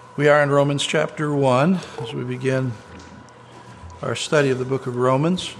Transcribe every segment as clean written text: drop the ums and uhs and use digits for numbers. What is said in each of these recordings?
We are in Romans chapter 1 as we begin our study of the book of Romans.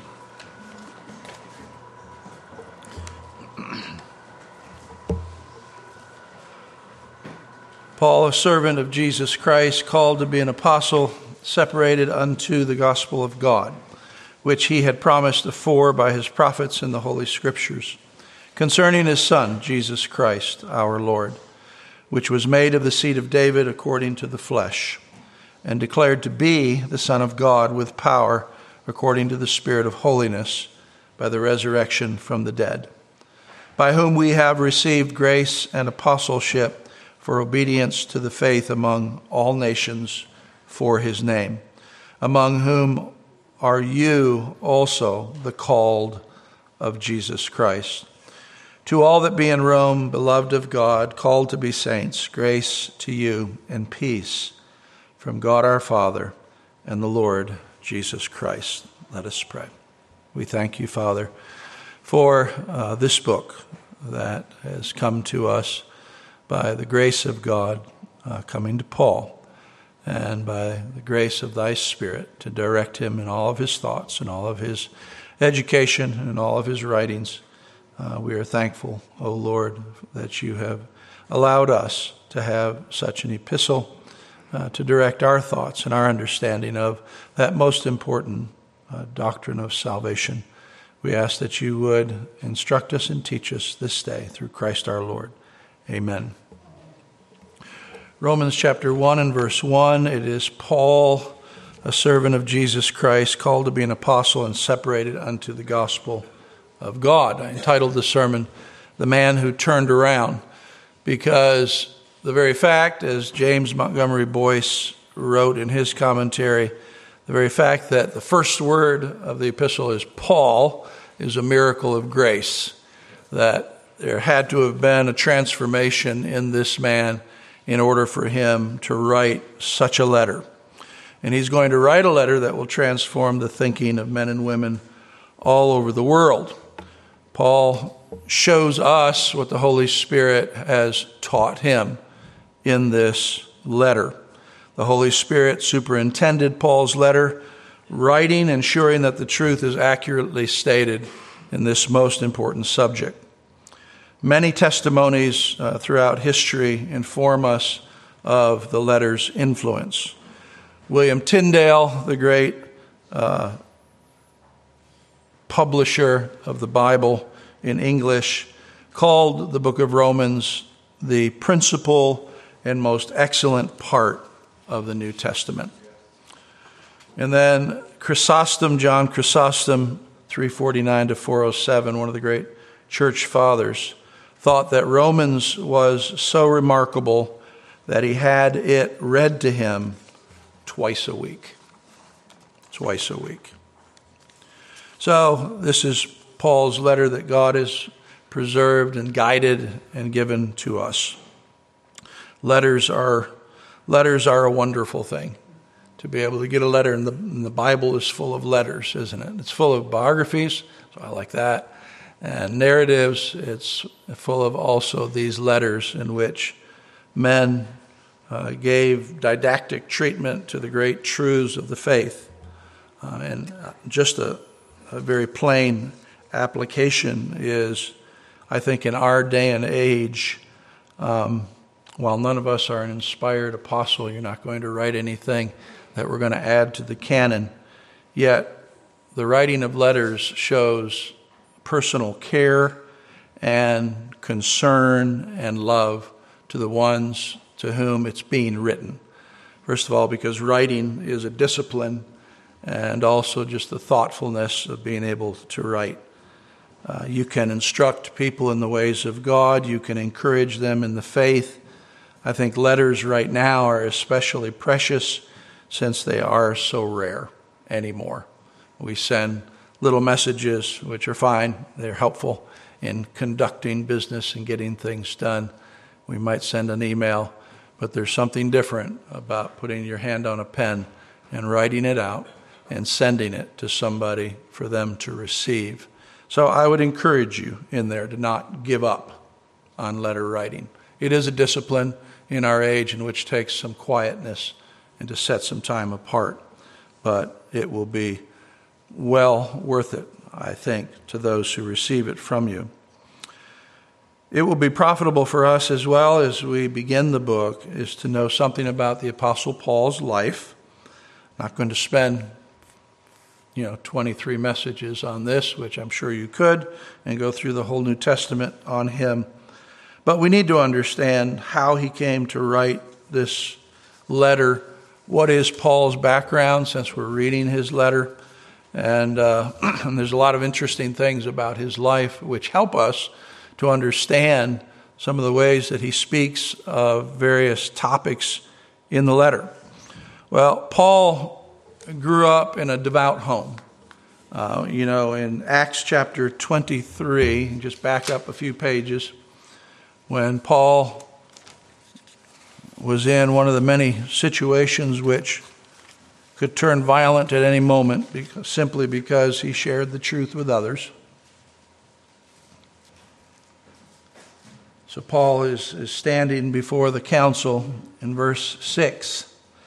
Paul, a servant of Jesus Christ, called to be an apostle, separated unto the gospel of God, which he had promised afore by his prophets in the Holy Scriptures, concerning his Son, Jesus Christ, our Lord, which was made of the seed of David according to the flesh, and declared to be the Son of God with power according to the Spirit of holiness by the resurrection from the dead, by whom we have received grace and apostleship for obedience to the faith among all nations for his name, among whom are you also the called of Jesus Christ. To all that be in Rome, beloved of God, called to be saints, grace to you and peace from God our Father and the Lord Jesus Christ. Let us pray. We thank you, Father, for this book that has come to us by the grace of God coming to Paul, and by the grace of thy Spirit to direct him in all of his thoughts and all of his education and all of his writings. We are thankful, O Lord, that you have allowed us to have such an epistle to direct our thoughts and our understanding of that most important doctrine of salvation. We ask that you would instruct us and teach us this day through Christ our Lord. Amen. Romans chapter 1 and verse 1, it is Paul, a servant of Jesus Christ, called to be an apostle and separated unto the gospel of God. I entitled the sermon, The Man Who Turned Around, because the very fact, as James Montgomery Boyce wrote in his commentary, the very fact that the first word of the epistle is Paul is a miracle of grace, that there had to have been a transformation in this man in order for him to write such a letter. And he's going to write a letter that will transform the thinking of men and women all over the world. Paul shows us what the Holy Spirit has taught him in this letter. The Holy Spirit superintended Paul's letter, writing, ensuring that the truth is accurately stated in this most important subject. Many testimonies throughout history inform us of the letter's influence. William Tyndale, the great publisher of the Bible in English, called the book of Romans the principal and most excellent part of the New Testament. And then Chrysostom, John Chrysostom, 349 to 407, one of the great church fathers, thought that Romans was so remarkable that he had it read to him twice a week. Twice a week. So this is Paul's letter that God has preserved and guided and given to us. Letters are a wonderful thing. To be able to get a letter, and the Bible is full of letters, isn't it? It's full of biographies, so I like that, and narratives. It's full of also these letters in which men gave didactic treatment to the great truths of the faith. And just a very plain application is, I think in our day and age, while none of us are an inspired apostle, you're not going to write anything that we're going to add to the canon, yet the writing of letters shows personal care and concern and love to the ones to whom it's being written. First of all, because writing is a discipline, and also just the thoughtfulness of being able to write. You can instruct people in the ways of God. You can encourage them in the faith. I think letters right now are especially precious since they are so rare anymore. We send little messages, which are fine. They're helpful in conducting business and getting things done. We might send an email, but there's something different about putting your hand on a pen and writing it out and sending it to somebody for them to receive. So I would encourage you in there to not give up on letter writing. It is a discipline in our age in which takes some quietness and to set some time apart. But it will be well worth it, I think, to those who receive it from you. It will be profitable for us as well as we begin the book is to know something about the Apostle Paul's life. I'm not going to spend 23 messages on this, which I'm sure you could, and go through the whole New Testament on him. But we need to understand how he came to write this letter. What is Paul's background, since we're reading his letter? And there's a lot of interesting things about his life which help us to understand some of the ways that he speaks of various topics in the letter. Well, Paul grew up in a devout home. In Acts chapter 23, just back up a few pages, when Paul was in one of the many situations which could turn violent at any moment simply because he shared the truth with others. So Paul is standing before the council in verse 6.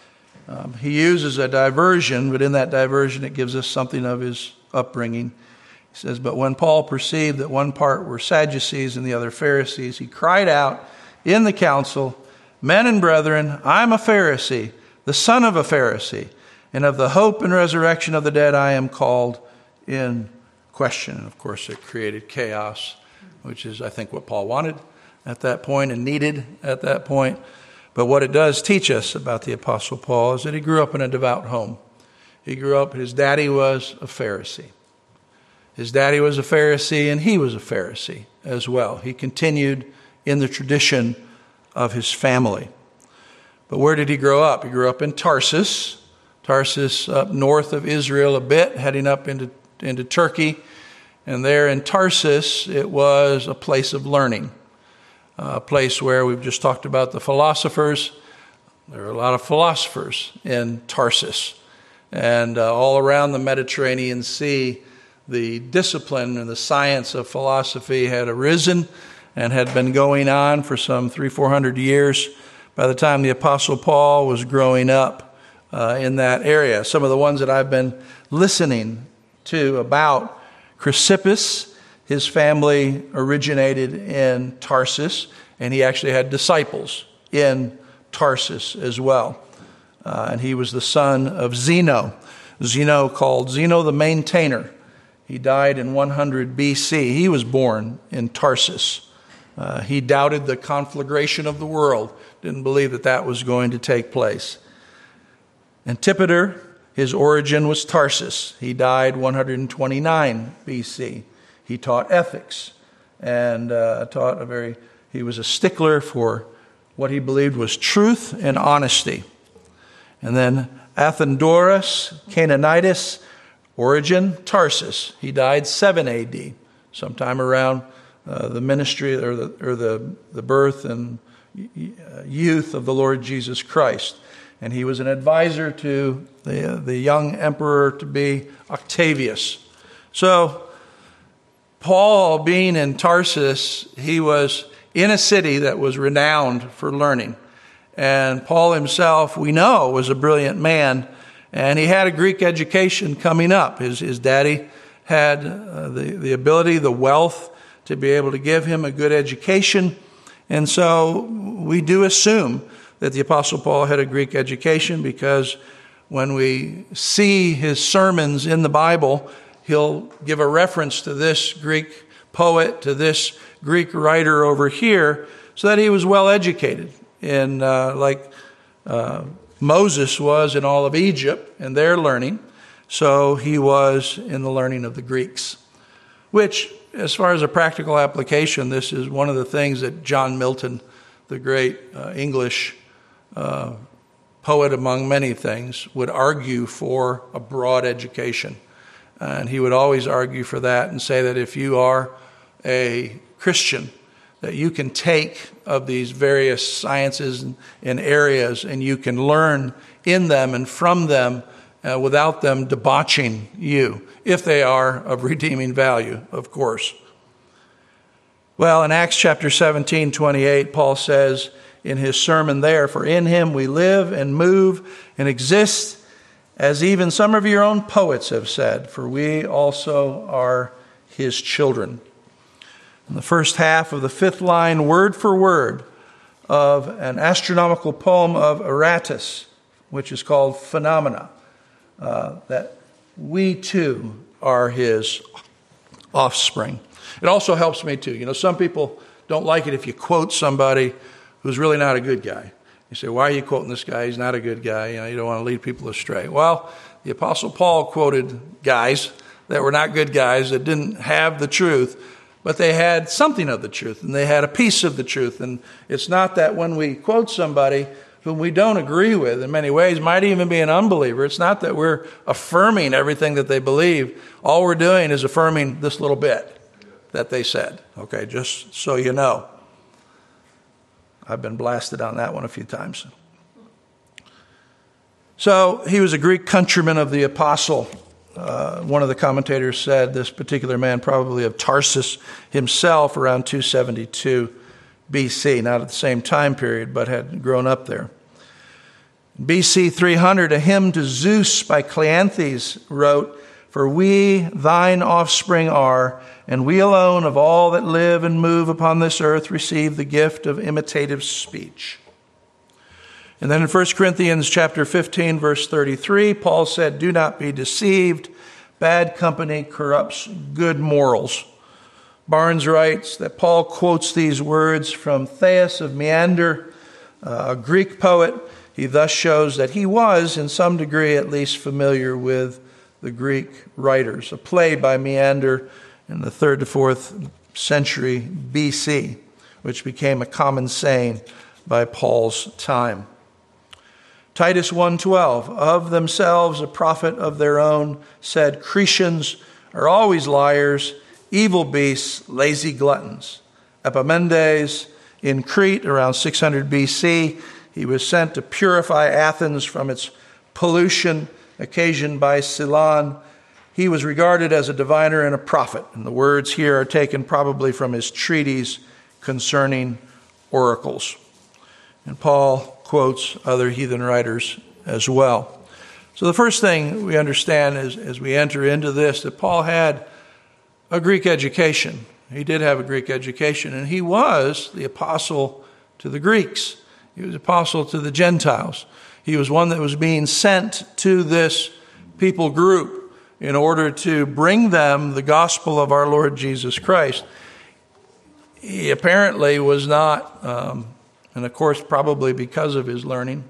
He uses a diversion, but in that diversion it gives us something of his upbringing. He says, "But when Paul perceived that one part were Sadducees and the other Pharisees, he cried out in the council, 'Men and brethren, I am a Pharisee, the son of a Pharisee, and of the hope and resurrection of the dead I am called in question.'" And of course it created chaos, which is, I think, what Paul wanted at that point and needed at that point. But what it does teach us about the Apostle Paul is that he grew up in a devout home. He grew up, his daddy was a Pharisee. His daddy was a Pharisee, and he was a Pharisee as well. He continued in the tradition of his family. But where did he grow up? He grew up in Tarsus. Tarsus up north of Israel a bit, heading up into Turkey. And there in Tarsus, it was a place of learning. A place where we've just talked about the philosophers. There are a lot of philosophers in Tarsus. And all around the Mediterranean Sea, the discipline and the science of philosophy had arisen and had been going on for some 300-400 years by the time the Apostle Paul was growing up in that area. Some of the ones that I've been listening to about Chrysippus, his family originated in Tarsus, and he actually had disciples in Tarsus as well. And he was the son of Zeno. Called Zeno the Maintainer. He died in 100 BC. He was born in Tarsus. He doubted the conflagration of the world, didn't believe that was going to take place. Antipater, his origin was Tarsus. He died 129 BC. He taught ethics and he was a stickler for what he believed was truth and honesty. And then Athenodorus, Canaanitis, origin Tarsus. He died 7 AD, sometime around the ministry or the birth and youth of the Lord Jesus Christ. And he was an advisor to the young emperor to be Octavius. So Paul, being in Tarsus, he was in a city that was renowned for learning. And Paul himself, we know, was a brilliant man, and he had a Greek education coming up. His daddy had the ability, the wealth to be able to give him a good education. And so we do assume that the Apostle Paul had a Greek education, because when we see his sermons in the Bible, he'll give a reference to this Greek poet, to this Greek writer over here, so that he was well educated in like Moses was in all of Egypt and their learning. So he was in the learning of the Greeks, which, as far as a practical application, this is one of the things that John Milton, the great English poet among many things, would argue for a broad education. And he would always argue for that and say that if you are a Christian, that you can take of these various sciences and areas and you can learn in them and from them without them debauching you, if they are of redeeming value, of course. Well, in Acts chapter 17:28, Paul says in his sermon there, "For in him we live and move and exist, as even some of your own poets have said, for we also are his children." In the first half of the fifth line, word for word, of an astronomical poem of Aratus, which is called Phenomena, that we too are his offspring. It also helps me too. You know, some people don't like it if you quote somebody who's really not a good guy. You say, why are you quoting this guy? He's not a good guy. You know, you don't want to lead people astray. Well, the Apostle Paul quoted guys that were not good guys, that didn't have the truth, but they had something of the truth, and they had a piece of the truth. And it's not that when we quote somebody whom we don't agree with in many ways, might even be an unbeliever, it's not that we're affirming everything that they believe. All we're doing is affirming this little bit that they said. Okay, just so you know. I've been blasted on that one a few times. So he was a Greek countryman of the apostle. One of the commentators said this particular man probably of Tarsus himself around 272 BC, not at the same time period, but had grown up there. BC 300, a hymn to Zeus by Cleanthes wrote, "For we thine offspring are, and we alone of all that live and move upon this earth receive the gift of imitative speech." And then in 1 Corinthians chapter 15, verse 33, Paul said, "Do not be deceived. Bad company corrupts good morals." Barnes writes that Paul quotes these words from Thais of Meander, a Greek poet. He thus shows that he was, in some degree at least, familiar with the Greek writers. A play by Meander in the 3rd to 4th century BC, which became a common saying by Paul's time. Titus 1:12, "Of themselves a prophet of their own said, Cretians are always liars, evil beasts, lazy gluttons." Epimendes in Crete around 600 BC, he was sent to purify Athens from its pollution occasioned by Cylon. He was regarded as a diviner and a prophet, and the words here are taken probably from his treatise concerning oracles. And Paul quotes other heathen writers as well. So the first thing we understand is, as we enter into this, that Paul had a Greek education. He did have a Greek education, and he was the apostle to the Greeks. He was apostle to the Gentiles. He was one that was being sent to this people group in order to bring them the gospel of our Lord Jesus Christ. He apparently was not, and of course probably because of his learning,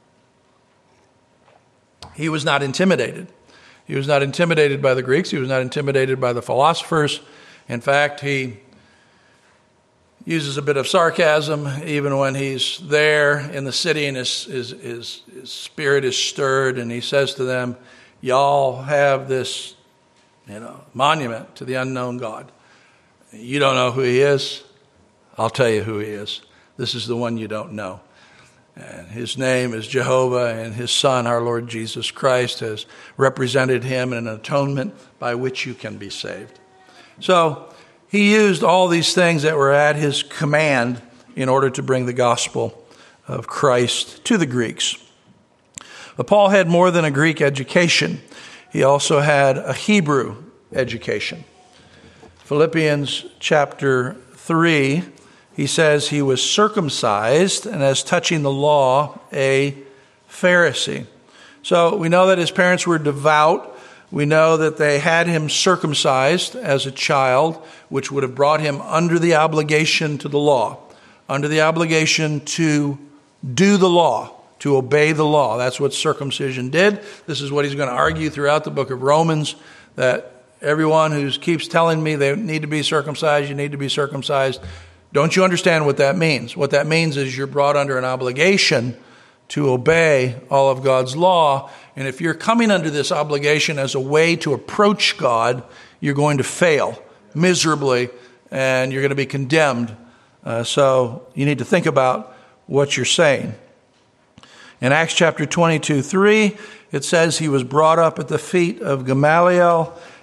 he was not intimidated. He was not intimidated by the Greeks. He was not intimidated by the philosophers. In fact, he uses a bit of sarcasm even when he's there in the city and his spirit is stirred, and he says to them, "Y'all have this, monument to the unknown God. You don't know who he is? I'll tell you who he is. This is the one you don't know. And his name is Jehovah, and his Son, our Lord Jesus Christ, has represented him in an atonement by which you can be saved." So he used all these things that were at his command in order to bring the gospel of Christ to the Greeks. But Paul had more than a Greek education. He also had a Hebrew education. Philippians chapter 3, he says he was circumcised, and as touching the law, a Pharisee. So we know that his parents were devout. We know that they had him circumcised as a child, which would have brought him under the obligation to the law, under the obligation to do the law, to obey the law. That's what circumcision did. This is what he's going to argue throughout the book of Romans, that everyone who keeps telling me they need to be circumcised, you need to be circumcised, don't you understand what that means? What that means is you're brought under an obligation to obey all of God's law. And if you're coming under this obligation as a way to approach God, you're going to fail miserably and you're going to be condemned. So you need to think about what you're saying. In Acts chapter 22:3, it says he was brought up at the feet of Gamaliel,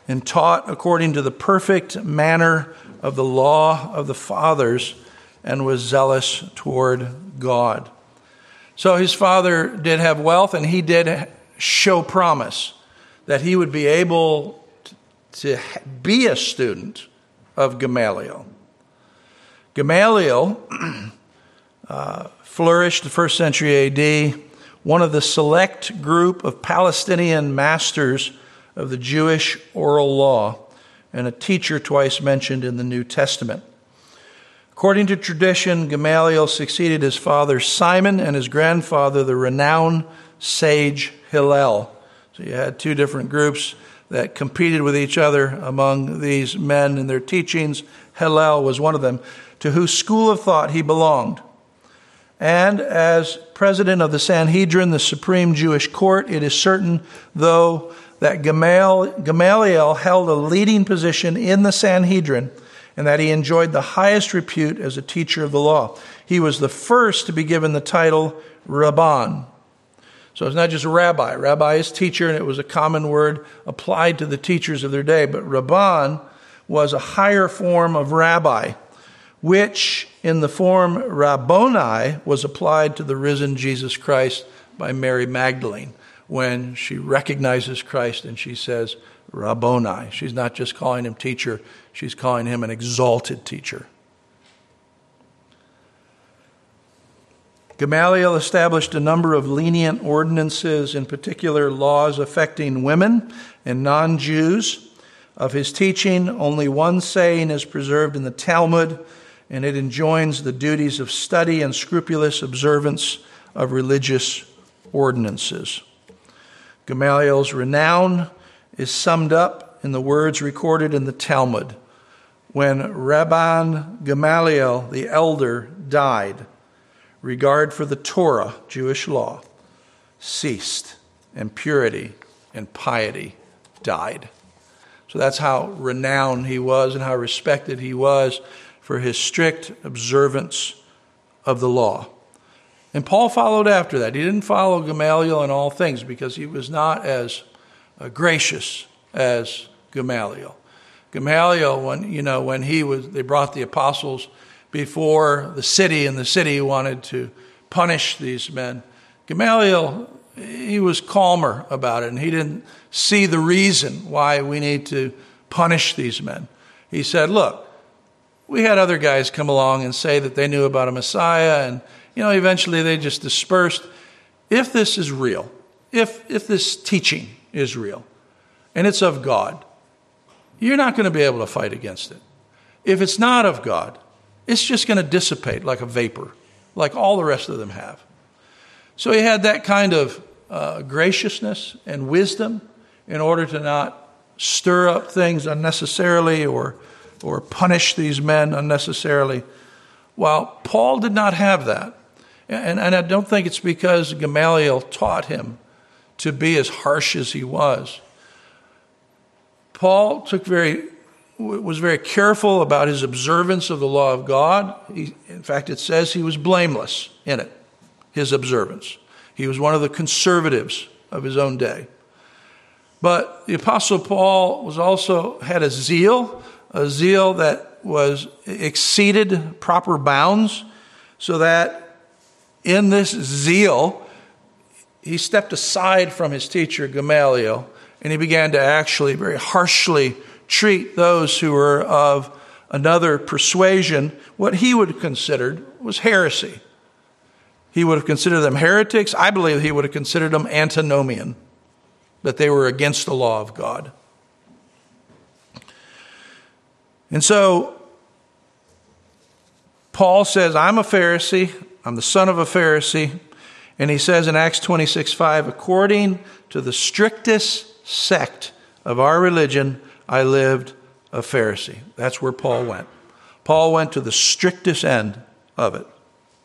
and taught according to the perfect manner of the law of the fathers, and was zealous toward God. So his father did have wealth, and he did show promise that he would be able to be a student of Gamaliel. Gamaliel flourished in the 1st century AD, one of the select group of Palestinian masters of the Jewish oral law, and a teacher twice mentioned in the New Testament. According to tradition, Gamaliel succeeded his father Simon and his grandfather, the renowned sage Hillel. So you had two different groups that competed with each other among these men in their teachings. Hillel was one of them, to whose school of thought he belonged. And as president of the Sanhedrin, the supreme Jewish court, it is certain, though, that Gamaliel held a leading position in the Sanhedrin and that he enjoyed the highest repute as a teacher of the law. He was the first to be given the title Rabban. So it's not just rabbi. Rabbi is teacher, and it was a common word applied to the teachers of their day. But Rabban was a higher form of rabbi, which in the form Rabboni was applied to the risen Jesus Christ by Mary Magdalene when she recognizes Christ and she says, Rabboni. She's not just calling him teacher, she's calling him an exalted teacher. Gamaliel established a number of lenient ordinances, in particular laws affecting women and non-Jews. Of his teaching, only one saying is preserved in the Talmud, and it enjoins the duties of study and scrupulous observance of religious ordinances. Gamaliel's renown is summed up in the words recorded in the Talmud. When Rabban Gamaliel, the elder, died, regard for the Torah, Jewish law, ceased, and purity and piety died. So that's how renowned he was and how respected he was for his strict observance of the law. And Paul followed after that. He didn't follow Gamaliel in all things because he was not as gracious as Gamaliel. Gamaliel, when they brought the apostles before the city, and the city wanted to punish these men, Gamaliel, he was calmer about it, and he didn't see the reason why we need to punish these men. He said, look, we had other guys come along and say that they knew about a Messiah, and eventually they just dispersed. If this is real, if this teaching is real, and it's of God, you're not going to be able to fight against it. If it's not of God, it's just going to dissipate like a vapor, like all the rest of them have. So he had that kind of graciousness and wisdom in order to not stir up things unnecessarily or punish these men unnecessarily. While Paul did not have that, and I don't think it's because Gamaliel taught him to be as harsh as he was. Paul was very careful about his observance of the law of God. In fact, it says he was blameless in it, his observance. He was one of the conservatives of his own day. But the Apostle Paul had a zeal that was exceeded proper bounds, so that in this zeal, he stepped aside from his teacher Gamaliel, and he began to actually very harshly treat those who were of another persuasion. What he would have considered was heresy. He would have considered them heretics. I believe he would have considered them antinomian, that they were against the law of God. And so Paul says, I'm a Pharisee. I'm the son of a Pharisee. And he says in Acts 26:5, according to the strictest sect of our religion, I lived a Pharisee. That's where Paul went. Paul went to the strictest end of it.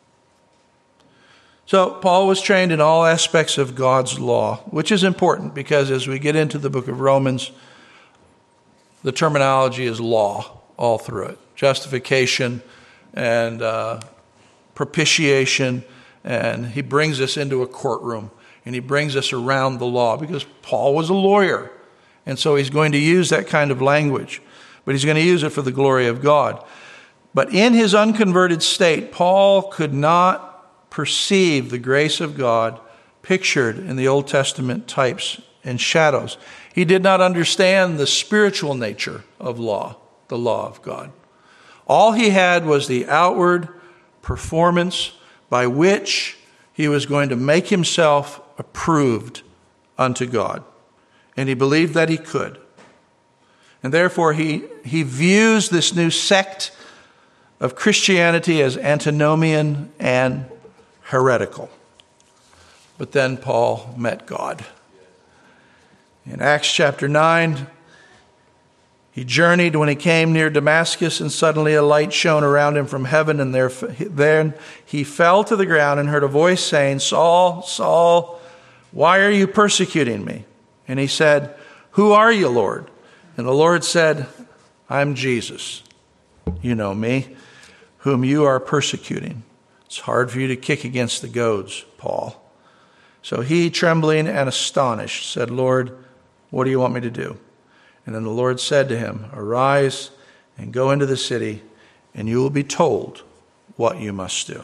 So Paul was trained in all aspects of God's law, which is important because as we get into the book of Romans, the terminology is law all through it. Justification and propitiation. And he brings us into a courtroom and he brings us around the law because Paul was a lawyer. And so he's going to use that kind of language, but he's going to use it for the glory of God. But in his unconverted state, Paul could not perceive the grace of God pictured in the Old Testament types and shadows. He did not understand the spiritual nature of law, the law of God. All he had was the outward performance by which he was going to make himself approved unto God. And he believed that he could. And therefore he views this new sect of Christianity as antinomian and heretical. But then Paul met God. In Acts chapter 9, he journeyed when he came near Damascus, and suddenly a light shone around him from heaven, and then he fell to the ground and heard a voice saying, Saul, Saul, why are you persecuting me? And he said, Who are you, Lord? And the Lord said, I'm Jesus. You know me, whom you are persecuting. It's hard for you to kick against the goads, Paul. So he, trembling and astonished, said, Lord, what do you want me to do? And then the Lord said to him, Arise and go into the city, and you will be told what you must do.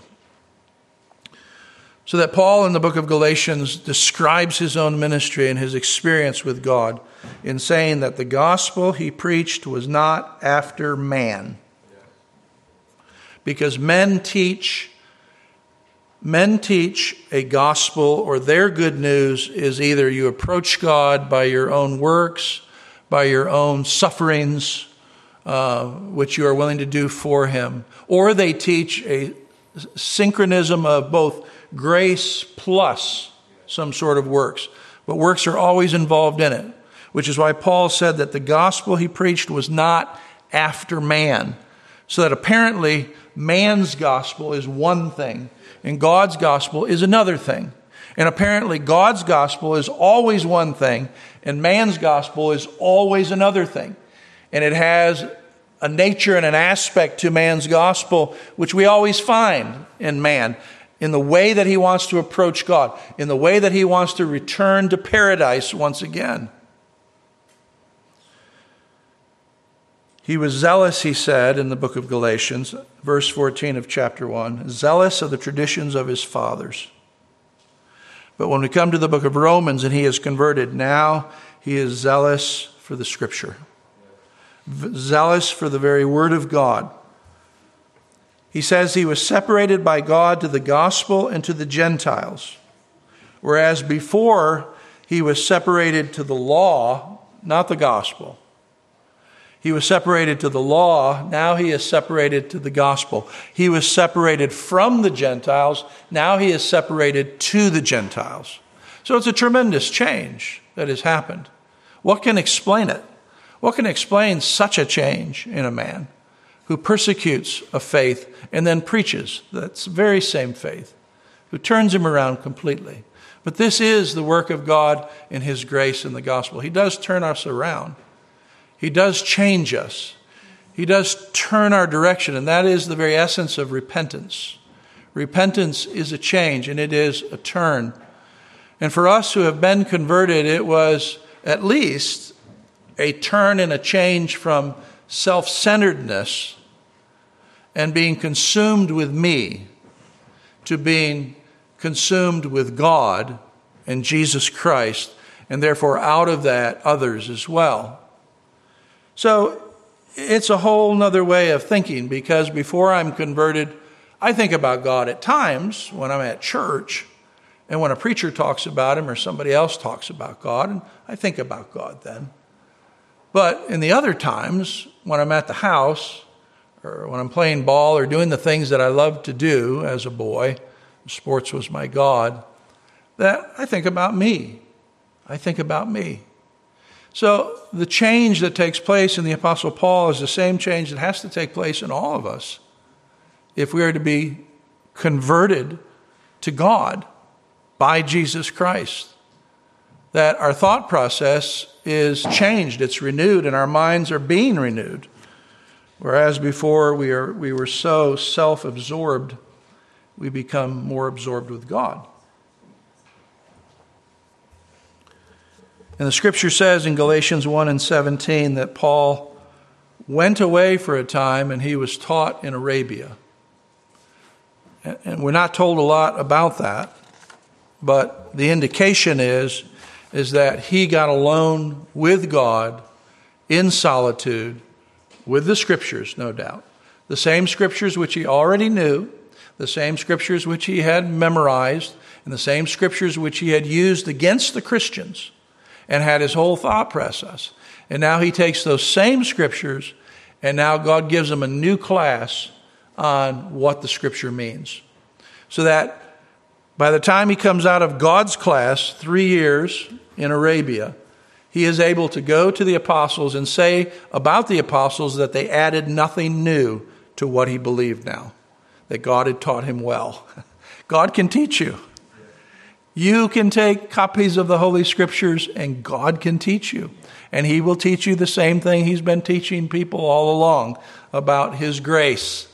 So that Paul in the book of Galatians describes his own ministry and his experience with God in saying that the gospel he preached was not after man. Because men teach a gospel, or their good news is either you approach God by your own works, by your own sufferings, which you are willing to do for him, or they teach a synchronism of both grace plus some sort of works. But works are always involved in it, which is why Paul said that the gospel he preached was not after man. So that apparently man's gospel is one thing and God's gospel is another thing. And apparently God's gospel is always one thing and man's gospel is always another thing. And it has a nature and an aspect to man's gospel which we always find in man, in the way that he wants to approach God, in the way that he wants to return to paradise once again. He was zealous, he said in the book of Galatians, verse 14 of chapter 1, zealous of the traditions of his fathers. But when we come to the book of Romans and he is converted, now he is zealous for the scripture, zealous for the very word of God. He says he was separated by God to the gospel and to the Gentiles, whereas before he was separated to the law, not the gospel. He was separated to the law. Now he is separated to the gospel. He was separated from the Gentiles. Now he is separated to the Gentiles. So it's a tremendous change that has happened. What can explain it? What can explain such a change in a man who persecutes a faith and then preaches that very same faith, who turns him around completely? But this is the work of God in his grace in the gospel. He does turn us around. He does change us. He does turn our direction, and that is the very essence of repentance. Repentance is a change, and it is a turn. And for us who have been converted, it was at least a turn and a change from self-centeredness and being consumed with me to being consumed with God and Jesus Christ, and therefore out of that, others as well. So it's a whole nother way of thinking, because before I'm converted, I think about God at times when I'm at church and when a preacher talks about him or somebody else talks about God, and I think about God then. But in the other times, when I'm at the house or when I'm playing ball or doing the things that I loved to do as a boy, sports was my God, that I think about me. I think about me. So the change that takes place in the Apostle Paul is the same change that has to take place in all of us if we are to be converted to God by Jesus Christ. That our thought process is changed, it's renewed, and our minds are being renewed. Whereas before we were so self-absorbed, we become more absorbed with God. And the scripture says in Galatians 1:17 that Paul went away for a time and he was taught in Arabia. And we're not told a lot about that, but the indication is that he got alone with God in solitude with the scriptures, no doubt. The same scriptures which he already knew, the same scriptures which he had memorized, and the same scriptures which he had used against the Christians and had his whole thought process. And now he takes those same scriptures, and now God gives him a new class on what the scripture means. So that by the time he comes out of God's class, 3 years in Arabia, he is able to go to the apostles and say about the apostles that they added nothing new to what he believed now, that God had taught him well. God can teach you. You can take copies of the Holy Scriptures and God can teach you. And he will teach you the same thing he's been teaching people all along about his grace.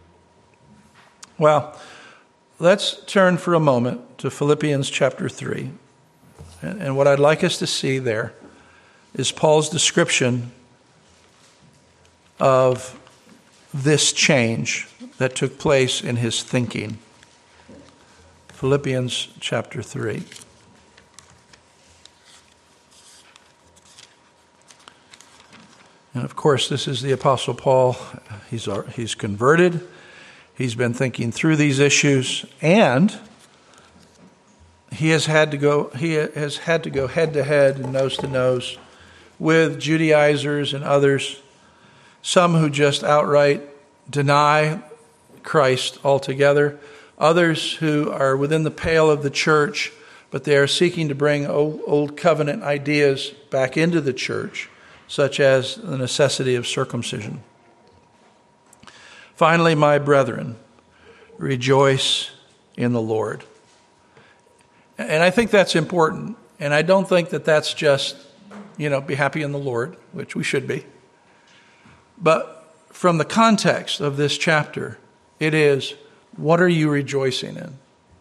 Well, let's turn for a moment to Philippians chapter 3. And what I'd like us to see there is Paul's description of this change that took place in his thinking. Philippians chapter 3. And of course, this is the Apostle Paul. He's converted. He's been thinking through these issues, and he has had to go head to head and nose to nose with Judaizers and others, some who just outright deny Christ altogether, others who are within the pale of the church, but they are seeking to bring old covenant ideas back into the church, such as the necessity of circumcision. Finally, my brethren, rejoice in the Lord. And I think that's important. And I don't think that that's just, be happy in the Lord, which we should be. But from the context of this chapter, it is, what are you rejoicing in?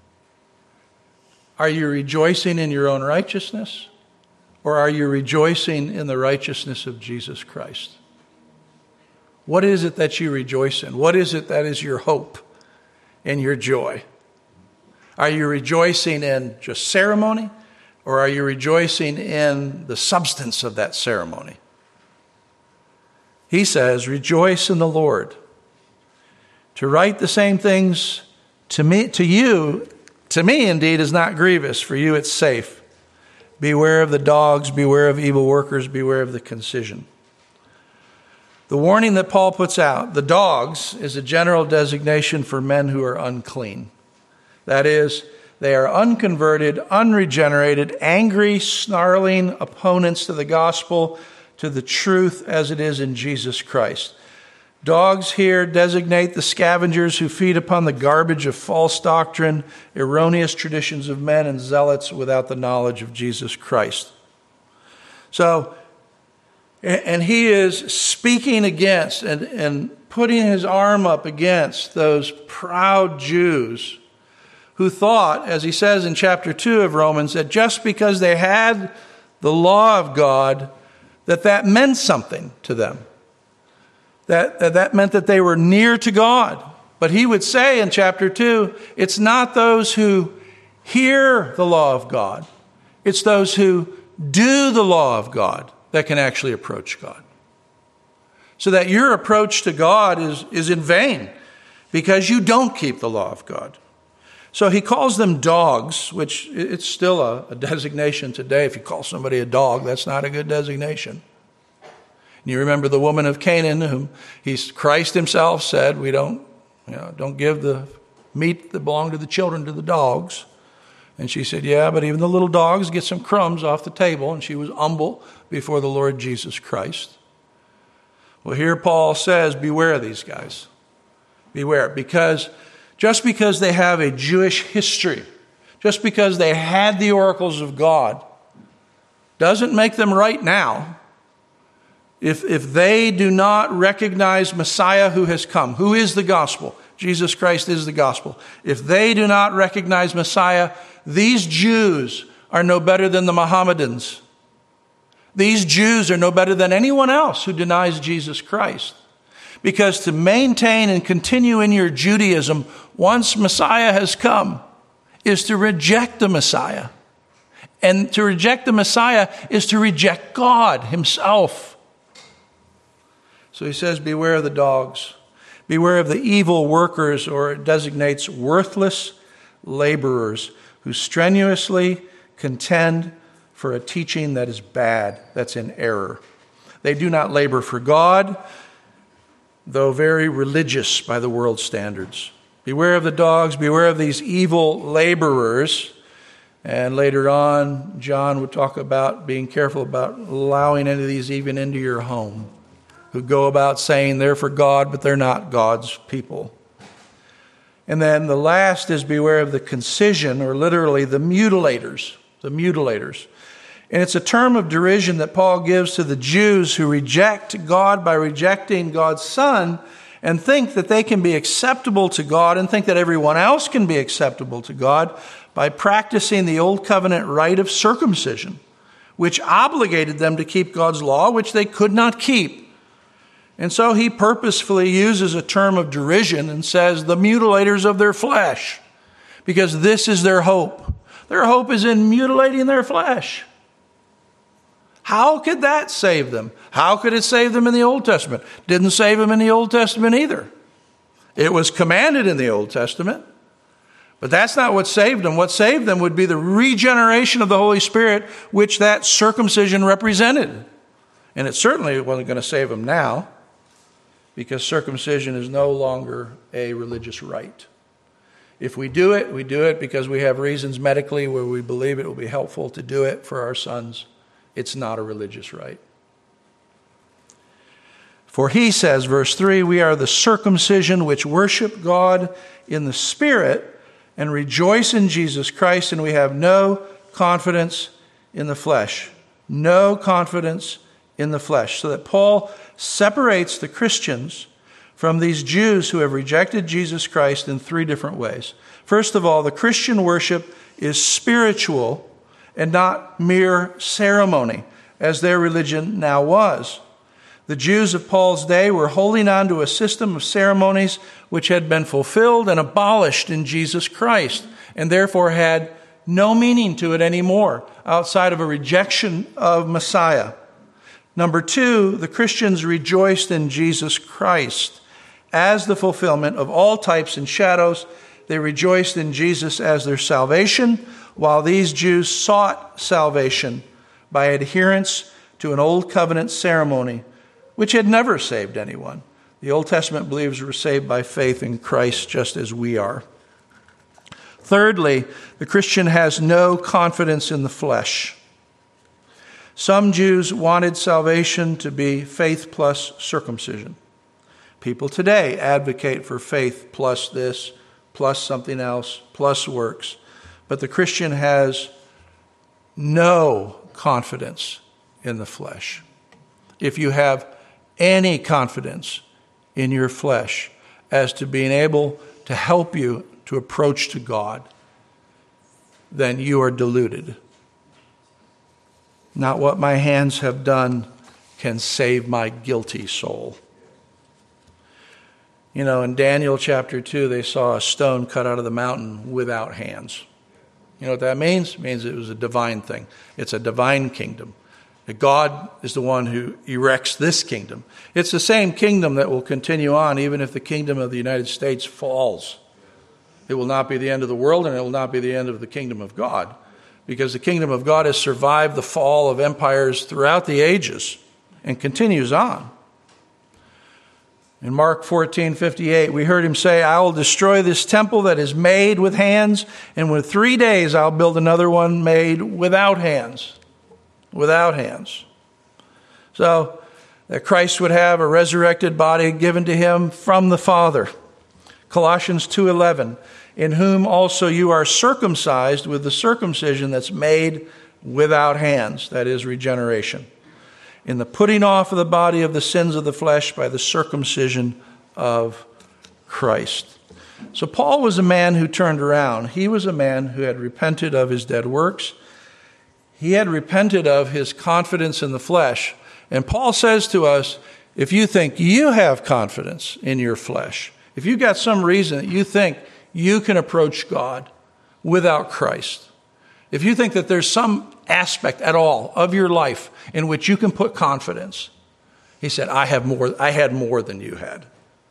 Are you rejoicing in your own righteousness? Or are you rejoicing in the righteousness of Jesus Christ? What is it that you rejoice in? What is it that is your hope and your joy? Are you rejoicing in just ceremony? Or are you rejoicing in the substance of that ceremony? He says, rejoice in the Lord. To write the same things to me indeed is not grievous. For you it's safe. Beware of the dogs, beware of evil workers, beware of the concision. The warning that Paul puts out, the dogs, is a general designation for men who are unclean. That is, they are unconverted, unregenerated, angry, snarling opponents to the gospel, to the truth as it is in Jesus Christ. Dogs here designate the scavengers who feed upon the garbage of false doctrine, erroneous traditions of men, and zealots without the knowledge of Jesus Christ. So, and he is speaking against and putting his arm up against those proud Jews who thought, as he says in chapter 2 of Romans, that just because they had the law of God, that meant something to them. That meant that they were near to God. But he would say in chapter 2, it's not those who hear the law of God. It's those who do the law of God that can actually approach God. So that your approach to God is in vain because you don't keep the law of God. So he calls them dogs, which it's still a designation today. If you call somebody a dog, that's not a good designation. And you remember the woman of Canaan, whom Christ himself said, we don't give the meat that belonged to the children to the dogs. And she said, yeah, but even the little dogs get some crumbs off the table. And she was humble before the Lord Jesus Christ. Well, here Paul says, beware of these guys. Beware, because just because they have a Jewish history, just because they had the oracles of God, doesn't make them right now. If they do not recognize Messiah who has come, who is the gospel, Jesus Christ is the gospel. If they do not recognize Messiah, these Jews are no better than the Mohammedans. These Jews are no better than anyone else who denies Jesus Christ. Because to maintain and continue in your Judaism once Messiah has come is to reject the Messiah. And to reject the Messiah is to reject God himself. So he says, beware of the dogs. Beware of the evil workers, or it designates worthless laborers who strenuously contend for a teaching that is bad, that's in error. They do not labor for God, though very religious by the world's standards. Beware of the dogs, beware of these evil laborers. And later on, John would talk about being careful about allowing any of these even into your home, who go about saying they're for God, but they're not God's people. And then the last is beware of the concision, or literally the mutilators, the mutilators. And it's a term of derision that Paul gives to the Jews who reject God by rejecting God's Son and think that they can be acceptable to God and think that everyone else can be acceptable to God by practicing the old covenant rite of circumcision, which obligated them to keep God's law, which they could not keep. And so he purposefully uses a term of derision and says the mutilators of their flesh, because this is their hope. Their hope is in mutilating their flesh. How could that save them? How could it save them in the Old Testament? Didn't save them in the Old Testament either. It was commanded in the Old Testament, but that's not what saved them. What saved them would be the regeneration of the Holy Spirit, which that circumcision represented. And it certainly wasn't going to save them now, because circumcision is no longer a religious rite. If we do it because we have reasons medically where we believe it will be helpful to do it for our sons. It's not a religious rite. For he says, verse 3, we are the circumcision which worship God in the Spirit and rejoice in Jesus Christ, and we have no confidence in the flesh. No confidence in the flesh. So that Paul separates the Christians from these Jews who have rejected Jesus Christ in three different ways. First of all, the Christian worship is spiritual and not mere ceremony, as their religion now was. The Jews of Paul's day were holding on to a system of ceremonies which had been fulfilled and abolished in Jesus Christ, and therefore had no meaning to it anymore outside of a rejection of Messiah. Number two, the Christians rejoiced in Jesus Christ as the fulfillment of all types and shadows. They rejoiced in Jesus as their salvation, while these Jews sought salvation by adherence to an old covenant ceremony, which had never saved anyone. The Old Testament believers were saved by faith in Christ just as we are. Thirdly, the Christian has no confidence in the flesh. Some Jews wanted salvation to be faith plus circumcision. People today advocate for faith plus this, plus something else, plus works. But the Christian has no confidence in the flesh. If you have any confidence in your flesh as to being able to help you to approach to God, then you are deluded. Not what my hands have done can save my guilty soul. You know, in Daniel chapter 2, they saw a stone cut out of the mountain without hands. You know what that means? It means it was a divine thing. It's a divine kingdom. God is the one who erects this kingdom. It's the same kingdom that will continue on even if the kingdom of the United States falls. It will not be the end of the world, and it will not be the end of the kingdom of God, because the kingdom of God has survived the fall of empires throughout the ages and continues on. In Mark 14:58, we heard him say, I will destroy this temple that is made with hands, and with 3 days I'll build another one made without hands. Without hands. So that Christ would have a resurrected body given to him from the Father. Colossians 2:11, in whom also you are circumcised with the circumcision that's made without hands, that is regeneration, in the putting off of the body of the sins of the flesh by the circumcision of Christ. So Paul was a man who turned around. He was a man who had repented of his dead works. He had repented of his confidence in the flesh. And Paul says to us, if you think you have confidence in your flesh, if you've got some reason that you think you can approach God without Christ, if you think that there's some aspect at all of your life in which you can put confidence, he said, I had more than you had.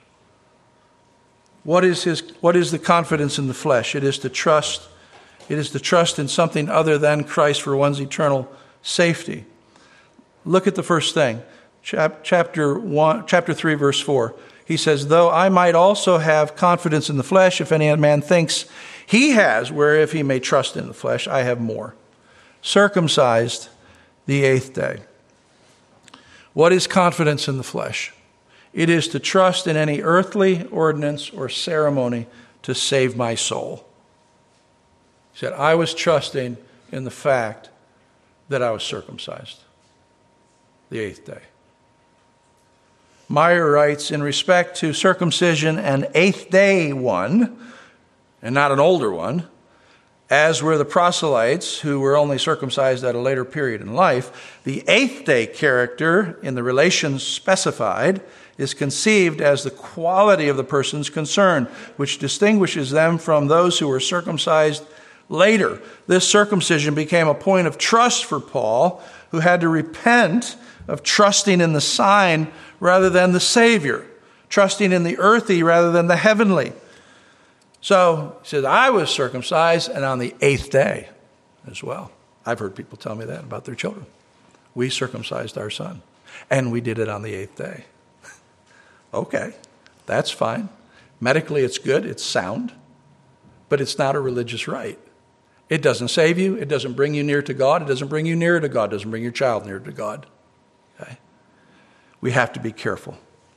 What is the confidence in the flesh? It is to trust in something other than Christ for one's eternal safety. Look at the first thing. Chapter 3, verse 4. He says, though I might also have confidence in the flesh, if any man thinks he has, whereof he may trust in the flesh, I have more. Circumcised the 8th day. What is confidence in the flesh? It is to trust in any earthly ordinance or ceremony to save my soul. He said, I was trusting in the fact that I was circumcised the 8th day. Meyer writes, in respect to circumcision, an 8th day one, and not an older one, as were the proselytes who were only circumcised at a later period in life, the 8th day character in the relations specified is conceived as the quality of the persons concerned, which distinguishes them from those who were circumcised later. This circumcision became a point of trust for Paul, who had to repent of trusting in the sign rather than the Savior, trusting in the earthy rather than the heavenly. So he says, I was circumcised, and on the 8th day as well. I've heard people tell me that about their children. We circumcised our son, and we did it on the 8th day. Okay, that's fine. Medically, it's good, it's sound, but it's not a religious rite. It doesn't save you. It doesn't bring you near to God. It doesn't bring you nearer to God. It doesn't bring your child nearer to God. Okay? We have to be careful,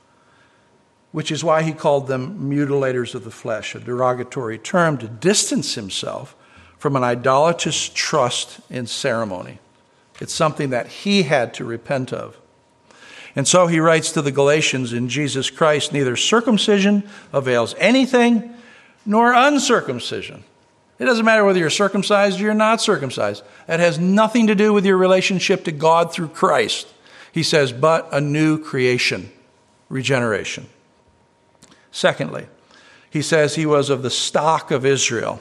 which is why he called them mutilators of the flesh, a derogatory term to distance himself from an idolatrous trust in ceremony. It's something that he had to repent of. And so he writes to the Galatians, in Jesus Christ, neither circumcision avails anything, nor uncircumcision. It doesn't matter whether you're circumcised or you're not circumcised. That has nothing to do with your relationship to God through Christ. He says, but a new creation, regeneration. Secondly, he says he was of the stock of Israel,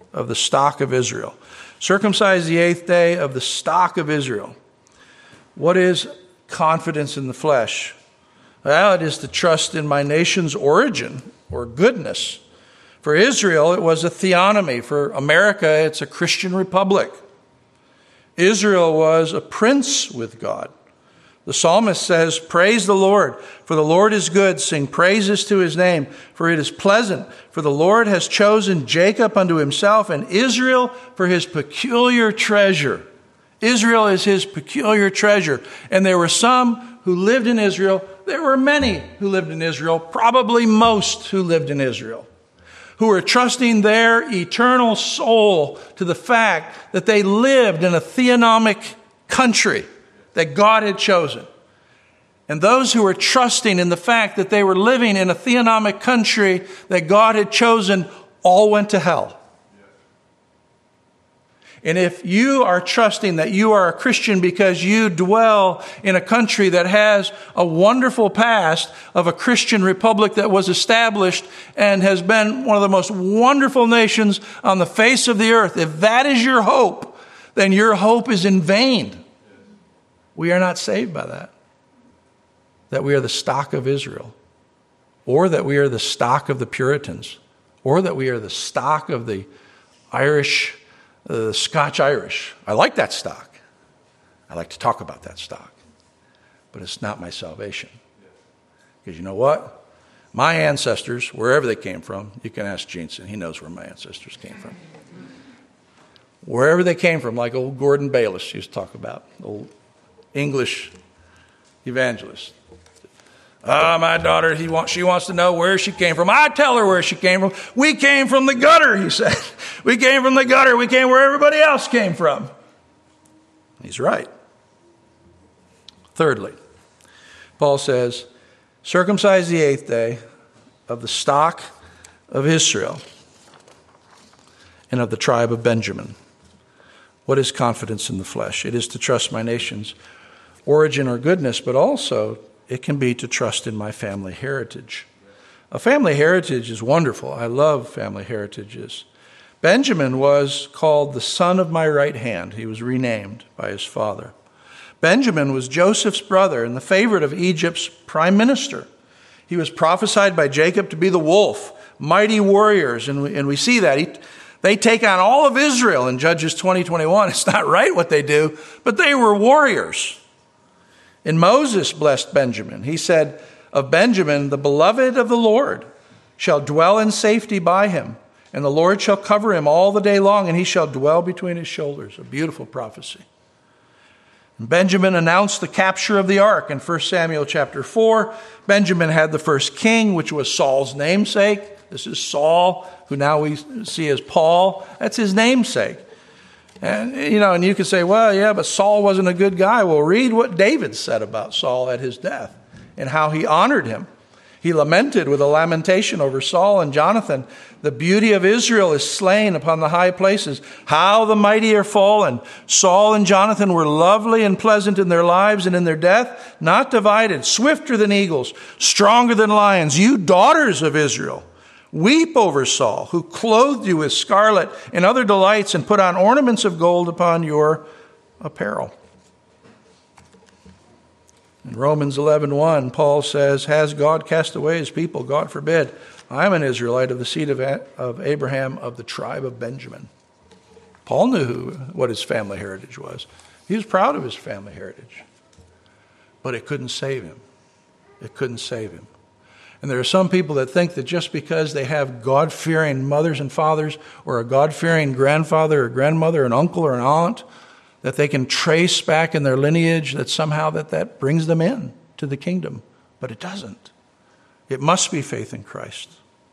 Circumcised the 8th day, of the stock of Israel. What is confidence in the flesh? Well, it is to trust in my nation's origin or goodness. For Israel, it was a theonomy. For America, it's a Christian republic. Israel was a prince with God. The psalmist says, praise the Lord, for the Lord is good. Sing praises to his name, for it is pleasant. For the Lord has chosen Jacob unto himself, and Israel for his peculiar treasure. Israel is his peculiar treasure. And there were some who lived in Israel. There were many who lived in Israel, probably most who lived in Israel, who were trusting their eternal soul to the fact that they lived in a theonomic country that God had chosen. And those who were trusting in the fact that they were living in a theonomic country that God had chosen all went to hell. And if you are trusting that you are a Christian because you dwell in a country that has a wonderful past of a Christian republic that was established and has been one of the most wonderful nations on the face of the earth, if that is your hope, then your hope is in vain. We are not saved by that. That we are the stock of Israel, or that we are the stock of the Puritans, or that we are the stock of the Irish, Scotch-Irish. I like that stock. I like to talk about that stock. But it's not my salvation. Because you know what? My ancestors, wherever they came from, you can ask Jensen. He knows where my ancestors came from. Wherever they came from, like old Gordon Bayless used to talk about, old English evangelist. My daughter, she wants to know where she came from. I tell her where she came from. We came from the gutter, he said. We came from the gutter. We came where everybody else came from. He's right. Thirdly, Paul says, circumcise the 8th day of the stock of Israel and of the tribe of Benjamin. What is confidence in the flesh? It is to trust my nation's origin or goodness, but also it can be to trust in my family heritage. A family heritage is wonderful. I love family heritages. Benjamin was called the son of my right hand. He was renamed by his father. Benjamin was Joseph's brother and the favorite of Egypt's prime minister. He was prophesied by Jacob to be the wolf, mighty warriors, and we see that. They take on all of Israel in Judges 20:21. It's not right what they do, but they were warriors. And Moses blessed Benjamin. He said of Benjamin, the beloved of the Lord shall dwell in safety by him, and the Lord shall cover him all the day long, and he shall dwell between his shoulders. A beautiful prophecy. And Benjamin announced the capture of the ark in 1 Samuel chapter 4. Benjamin had the first king, which was Saul's namesake. This is Saul, who now we see as Paul. That's his namesake. And you can say, well, yeah, but Saul wasn't a good guy. Well, read what David said about Saul at his death and how he honored him. He lamented with a lamentation over Saul and Jonathan. The beauty of Israel is slain upon the high places. How the mighty are fallen. Saul and Jonathan were lovely and pleasant in their lives and in their death, not divided, swifter than eagles, stronger than lions. You daughters of Israel, weep over Saul, who clothed you with scarlet and other delights and put on ornaments of gold upon your apparel. In Romans 11:1, Paul says, has God cast away his people? God forbid. I am an Israelite of the seed of Abraham, of the tribe of Benjamin. Paul knew what his family heritage was. He was proud of his family heritage. But it couldn't save him. It couldn't save him. And there are some people that think that just because they have God-fearing mothers and fathers, or a God-fearing grandfather or grandmother, an uncle or an aunt, that they can trace back in their lineage, that somehow that brings them in to the kingdom. But it doesn't. It must be faith in Christ.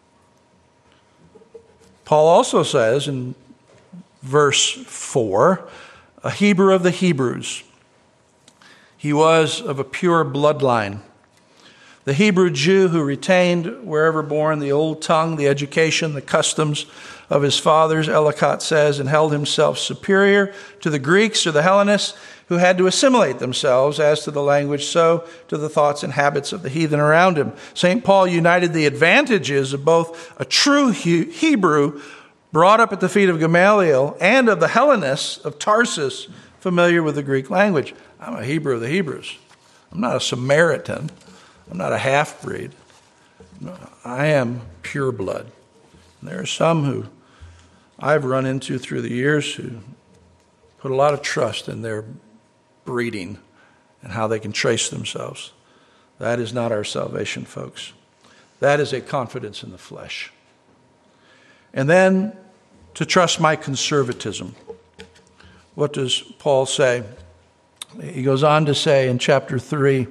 Paul also says in verse 4, a Hebrew of the Hebrews. He was of a pure bloodline. The Hebrew Jew who retained, wherever born, the old tongue, the education, the customs of his fathers, Ellicott says, and held himself superior to the Greeks or the Hellenists who had to assimilate themselves as to the language, so to the thoughts and habits of the heathen around him. St. Paul united the advantages of both a true Hebrew brought up at the feet of Gamaliel and of the Hellenists of Tarsus familiar with the Greek language. I'm a Hebrew of the Hebrews. I'm not a Samaritan. I'm not a half-breed. No, I am pure blood. And there are some who I've run into through the years who put a lot of trust in their breeding and how they can trace themselves. That is not our salvation, folks. That is a confidence in the flesh. And then to trust my conservatism. What does Paul say? He goes on to say in chapter 3,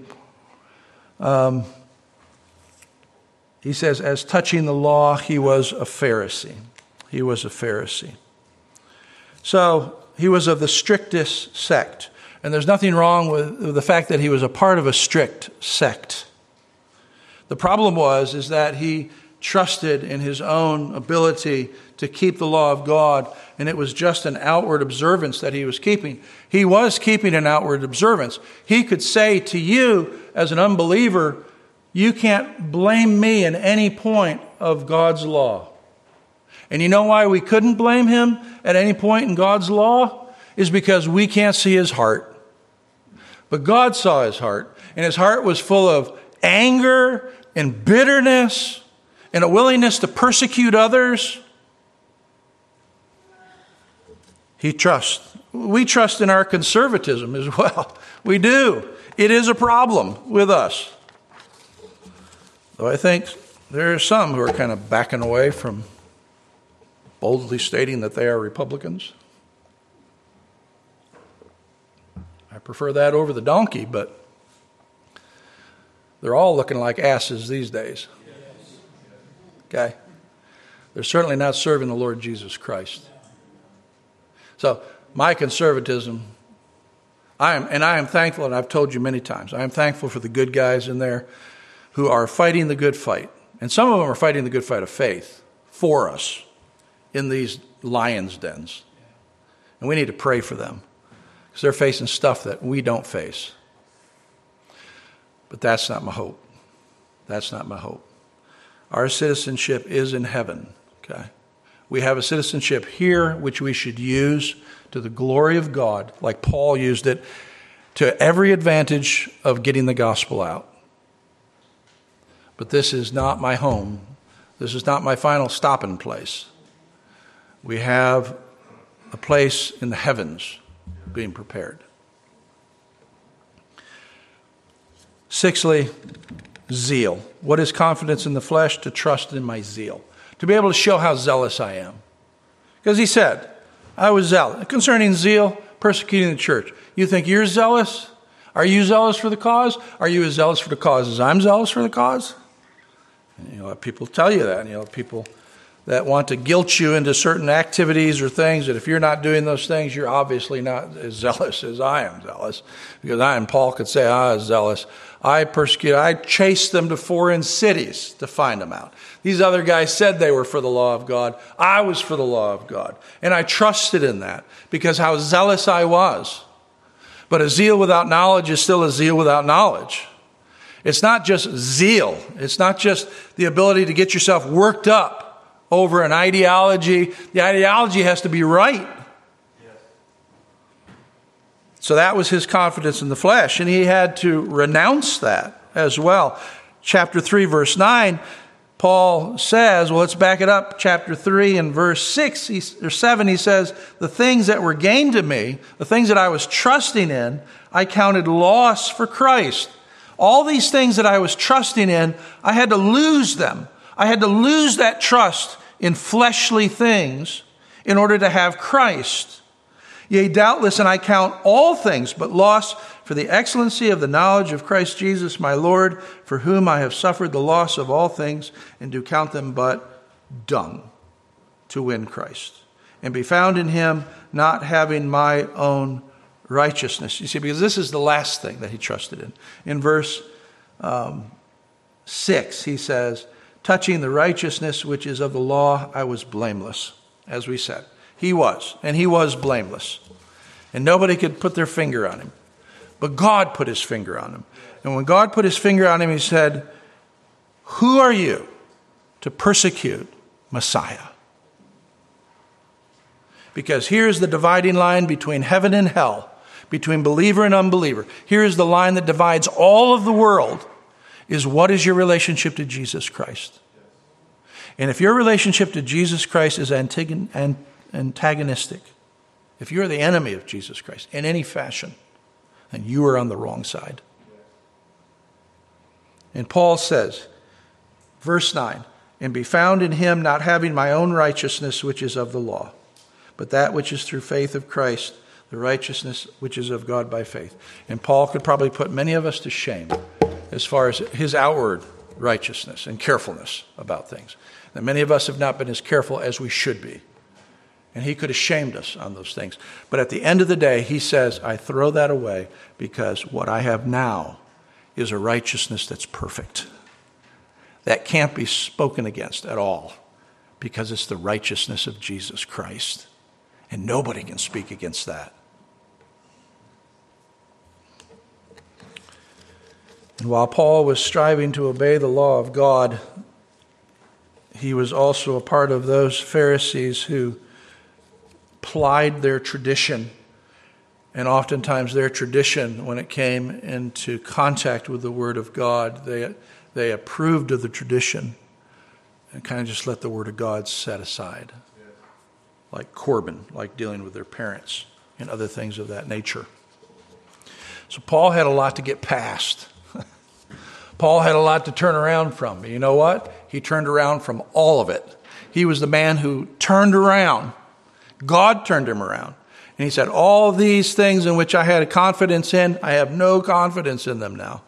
he says, as touching the law, he was a Pharisee. He was a Pharisee. So he was of the strictest sect. And there's nothing wrong with the fact that he was a part of a strict sect. The problem is that he trusted in his own ability to keep the law of God, and it was just an outward observance that he was keeping. He was keeping an outward observance. He could say to you as an unbeliever, you can't blame me in any point of God's law. And you know why we couldn't blame him at any point in God's law? Is because we can't see his heart. But God saw his heart, and his heart was full of anger and bitterness and a willingness to persecute others. He trusts. We trust in our conservatism as well. We do. It is a problem with us. Though I think there are some who are kind of backing away from boldly stating that they are Republicans. I prefer that over the donkey, but they're all looking like asses these days. Okay? They're certainly not serving the Lord Jesus Christ. So, my conservatism, I am thankful, and I've told you many times, I am thankful for the good guys in there who are fighting the good fight. And some of them are fighting the good fight of faith for us in these lions' dens. And we need to pray for them because they're facing stuff that we don't face. But that's not my hope. That's not my hope. Our citizenship is in heaven, okay? We have a citizenship here which we should use to the glory of God, like Paul used it, to every advantage of getting the gospel out. But this is not my home. This is not my final stopping place. We have a place in the heavens being prepared. Sixthly, zeal. What is confidence in the flesh? To trust in my zeal. To be able to show how zealous I am. Because he said, I was zealous. Concerning zeal, persecuting the church. You think you're zealous? Are you zealous for the cause? Are you as zealous for the cause as I'm zealous for the cause? And you'll have people tell you that. And you'll have people that want to guilt you into certain activities or things that if you're not doing those things, you're obviously not as zealous as I am zealous. Because I and Paul could say I was zealous. I persecuted, I chased them to foreign cities to find them out. These other guys said they were for the law of God. I was for the law of God. And I trusted in that because how zealous I was. But a zeal without knowledge is still a zeal without knowledge. It's not just zeal. It's not just the ability to get yourself worked up over an ideology. The ideology has to be right. So that was his confidence in the flesh, and he had to renounce that as well. Chapter 3, verse 9, Paul says, well, let's back it up. Chapter 3 and verse 6 or 7, he says, the things that were gained to me, the things that I was trusting in, I counted loss for Christ. All these things that I was trusting in, I had to lose them. I had to lose that trust in fleshly things in order to have Christ. Yea, doubtless, and I count all things but loss for the excellency of the knowledge of Christ Jesus my Lord, for whom I have suffered the loss of all things, and do count them but dung to win Christ, and be found in him, not having my own righteousness. You see, because this is the last thing that he trusted in. In verse 6, he says, touching the righteousness which is of the law, I was blameless, as we said. He was, and he was blameless. And nobody could put their finger on him. But God put his finger on him. And when God put his finger on him, he said, who are you to persecute Messiah? Because here's the dividing line between heaven and hell, between believer and unbeliever. Here is the line that divides all of the world, is what is your relationship to Jesus Christ? And if your relationship to Jesus Christ is antagonistic, if you're the enemy of Jesus Christ in any fashion, then you are on the wrong side. And Paul says, verse 9, and be found in him, not having my own righteousness, which is of the law, but that which is through faith of Christ, the righteousness which is of God by faith. And Paul could probably put many of us to shame as far as his outward righteousness and carefulness about things. That many of us have not been as careful as we should be. And he could have shamed us on those things. But at the end of the day, he says, I throw that away because what I have now is a righteousness that's perfect. That can't be spoken against at all because it's the righteousness of Jesus Christ. And nobody can speak against that. And while Paul was striving to obey the law of God, he was also a part of those Pharisees who plied their tradition. And oftentimes their tradition, when it came into contact with the Word of God, they approved of the tradition and kind of just let the Word of God set aside. Like Corbin, like dealing with their parents and other things of that nature. So Paul had a lot to get past. Paul had a lot to turn around from. You know what? He turned around from all of it. He was the man who turned around. God turned him around. And he said, all these things in which I had a confidence in, I have no confidence in them now.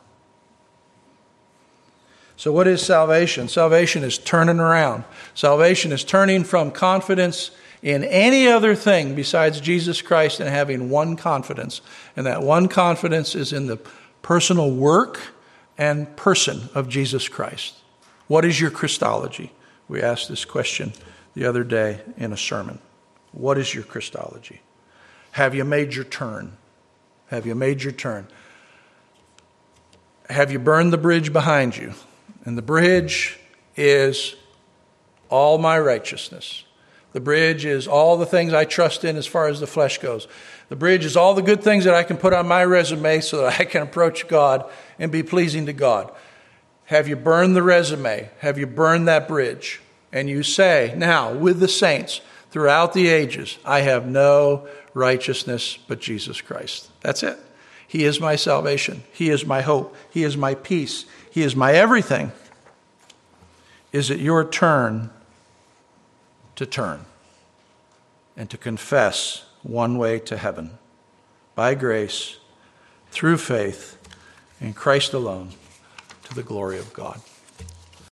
So what is salvation? Salvation is turning around. Salvation is turning from confidence in any other thing besides Jesus Christ and having one confidence. And that one confidence is in the personal work and person of Jesus Christ. What is your Christology? We asked this question the other day in a sermon. What is your Christology? Have you made your turn? Have you made your turn? Have you burned the bridge behind you? And the bridge is all my righteousness. The bridge is all the things I trust in as far as the flesh goes. The bridge is all the good things that I can put on my resume so that I can approach God and be pleasing to God. Have you burned the resume? Have you burned that bridge? And you say, now, with the saints throughout the ages, I have no righteousness but Jesus Christ. That's it. He is my salvation. He is my hope. He is my peace. He is my everything. Is it your turn to turn and to confess one way to heaven by grace, through faith, in Christ alone, to the glory of God?